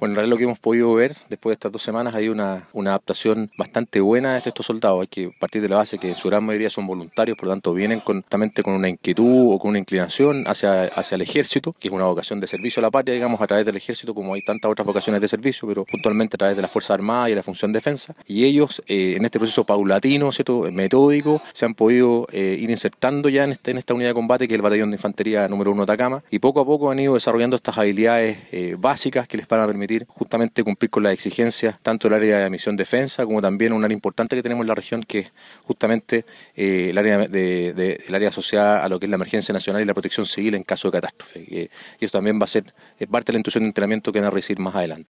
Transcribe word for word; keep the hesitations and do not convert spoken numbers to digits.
Bueno, en realidad lo que hemos podido ver después de estas dos semanas hay una, una adaptación bastante buena de estos soldados. Hay que partir de la base que en su gran mayoría son voluntarios, por lo tanto vienen constantemente con una inquietud o con una inclinación hacia, hacia el ejército, que es una vocación de servicio a la patria, digamos, a través del ejército, como hay tantas otras vocaciones de servicio, pero puntualmente a través de las Fuerzas Armadas y la función defensa. Y ellos, eh, en este proceso paulatino, ¿cierto?, metódico, se han podido eh, ir insertando ya en, este, en esta unidad de combate, que es el Batallón de Infantería número uno de Atacama, y poco a poco han ido desarrollando estas habilidades eh, básicas que les van a permitir justamente cumplir con las exigencias tanto del área de misión defensa como también un área importante que tenemos en la región, que es justamente eh, el área de, de, el área asociada a lo que es la emergencia nacional y la protección civil en caso de catástrofe. Eh, y eso también va a ser eh, parte de la instrucción de entrenamiento que van a recibir más adelante.